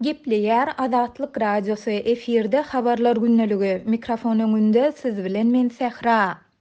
Gepleýär Azatlyk radiosy efirde habarlar günneligi. Mikrofon öňünde siz bilen men Sähra.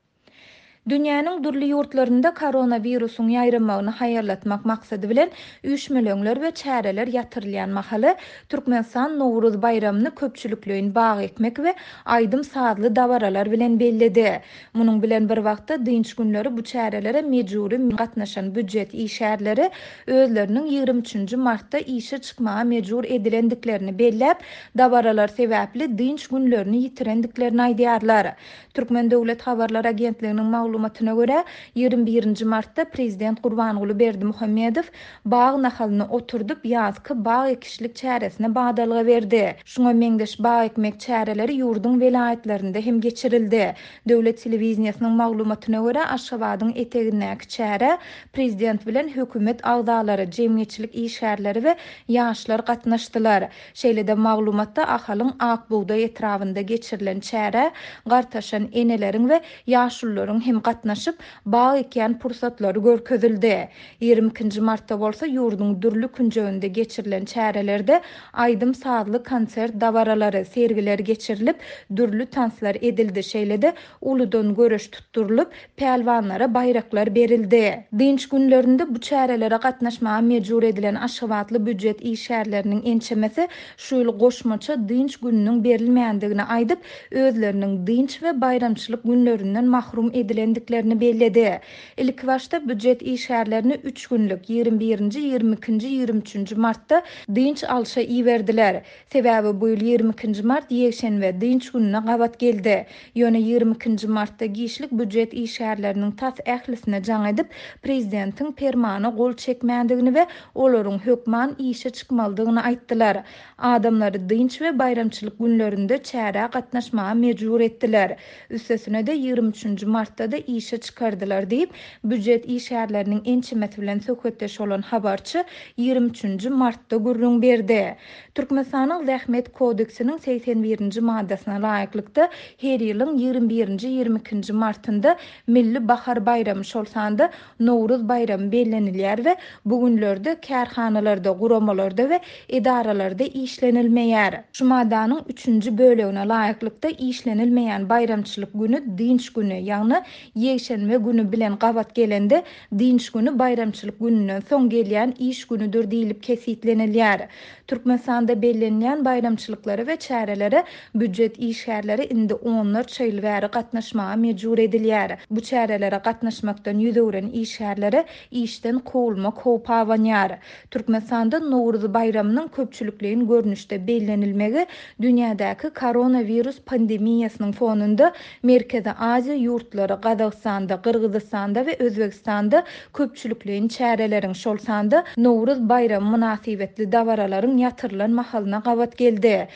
Dünýäniň durly ýurtlarynda koronawirusyň ýaýranmagyny haýarlatmak maksady bilen üýtmeler we çäreler ýatyrylýan mahaly Türkmenistan Nowruz bayramyny köpçülikleýin bagy ekmek we aýdym saatly dawaralar bilen belledi. Munyň bilen bir wagtda dynç günleri bu çärelere mejburi gatnaşan büdjet işärleri özleriniň 23-nji martda işe çykmaga mejbur edilendiklerini belläp, dawaralar sebäpli dynç günlerini ýitirendiklerini aýdýarlar. Türkmen Döwlet Habarlar Agentliginiň maglumatyna görä 21-nji martda prezident Gurbanguly Berdimuhammedow bag nahalyny oturdup ýazky bag ekişlik çäresine bagdalga berdi. Şoňa meňdeş bag ekmek çäreleri ýurdun velayetlerinde hem geçirildi. Döwlet telewizionynyň maglumatyna görä Aşgabatyň etegindäki çäre prezident bilen hökümet agdalary, jemgyýetçilik işgärleri we ýaşlar gatnaşdylar. Şeýle-de maglumatda ahalyň Akbuğday etrafynda geçirilen çäre gartaşan eneleriň we ýaşullaryň hem gatnaşyp bag eken pursatlary görkezildi. 22-nji martda bolsa ýurdun dürli künjeginde geçirilen çärelerde aýdym saatly konsert dawaralary, sergiler geçirilip, dürli tanslar edildi. Şeýle-de uludan göreş tutturylyp, pelwanlara bayraklar berildi. Dynç günlerinde bu çärelere gatnaşmaga mejbur edilen Aşgabatly büdjet işgärleriniň ençemesi şu ýyl goşmaça dynç gününiň berilmeýändigini aýdyp, özleriniň dynç we bayramçylyk günlerinden mahrum edilendiklerini belledi. Ilk başta büdjet işgärlerini 3 günlük 21-nji, 22-nji, 23-nji martda dynç alşa iýerdiler. Sebäbi bu ýyl 22-nji mart ýekşenbe dynç gününe gabat geldi. Ýöne 22-nji martda giýişlik büdjet işgärleriniň tas ählisine jaň edip, prezidentiň permany gol çekmändigini we olaryň hökman işe çykmalydygyny aýtdylar. Adamlary dynç we bayramçylyk günlerinde çäre gatnaşmaga mejbur etdiler. Üstesine-de 23-nji martda da işe çykardylar diýip, büdjet işgärleriniň ençemesi bilen söhbetdeş olan habarçy 23-nji martda gürrüň berdi. Türkmenistanyň Zähmet kodeksiniň 81-nji maddasyna laýyklykda her ýylyň 21-nji 22-nji martynda milli bahar bayramy şolsanda Nowruz bayramy bellenilýär we bu günlerde kärhanalarda, guramalarda we edaralarda işlenilmeýär. Şu maddanyň 3-nji bölegine laýyklykda işlenilmeýän bayramçylyk günü dynç günü, ýagny ýekşenbe günü bilen gabat gelende dynç günü bayramçylyk gününden soň gelýän iş günüdür diýilip kesitlenilýär. Türkmenistanda bellenýän bayramçylyklary we çärelere büdjet işgärleri indi onlar çyl bäri gatnaşmaga mejbur edilýär. Bu çärelere gatnaşmakdan ýüzegren işgärlere işden kowulmak howpa awanýar. Türkmenistanda Nowruz bayramynyň köpçülikleýin görnüşde bellenilmegi dünýädäki koronavirus pandemiýasynyň fonunda Merkezi Aziýa ýurtlary Gazagstanda, Kyrgyzstanda we Özbekistanda köpçülikleýin çäreleriň şolsanda Nowruz bayramy münasibetli dawaralaryň ýatyrylan mahalyna gabat geldi.